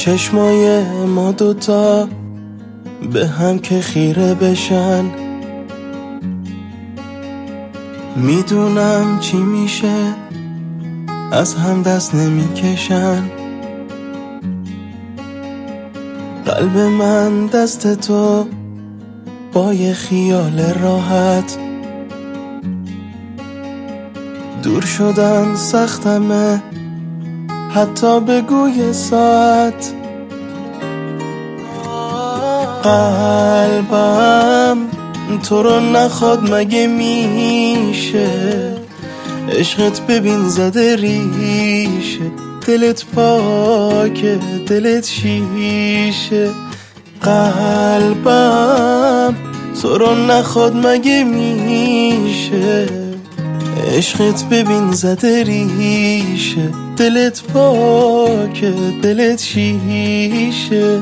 چشمای ما دوتا به هم که خیره بشن، میدونم چی میشه از هم دست نمیکشن. قلب من دست تو با یه خیال راحت، دور شدن سختمه حتی بگوی ساعت. قلبم تو رو نخواد مگه میشه، عشقت ببین زده ریشه، دلت پاکه دلت شیشه. قلبم تو رو نخواد مگه میشه، عشقت ببین زده ریشه، دلت پاکه دلت شیشه.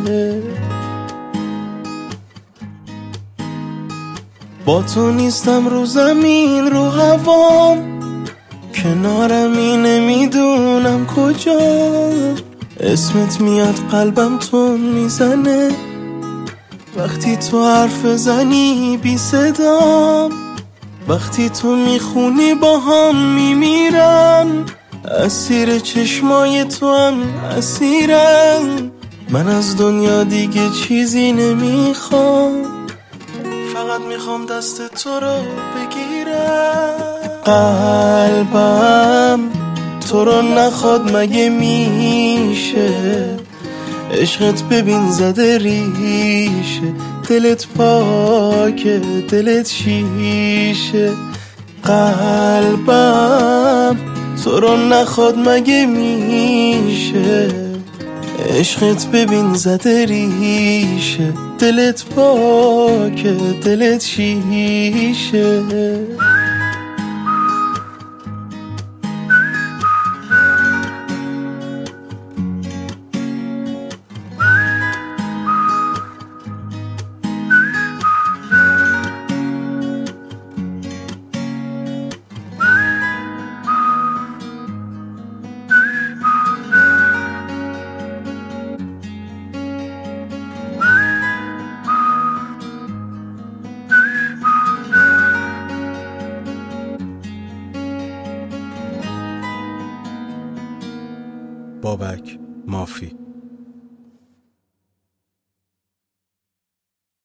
با تو نیستم رو زمین رو هوام، کنارمی نمیدونم کجا، اسمت میاد قلبم تون میزنه وقتی تو حرف زنی بی صدام، وقتی تو میخونی با هم میمیرم، اسیر چشمای تو هم اسیرم. من از دنیا دیگه چیزی نمیخوام، فقط میخوام دست تو رو بگیرم. قلبم تو رو نخواد مگه میشه، عشقت ببین زده ریشه، دلت پاکه دلت شیشه. قلبم تو رو نخواد مگه میشه، عشقت ببین زده ریشه، دلت پاکه دلت شیشه. بابک مافی.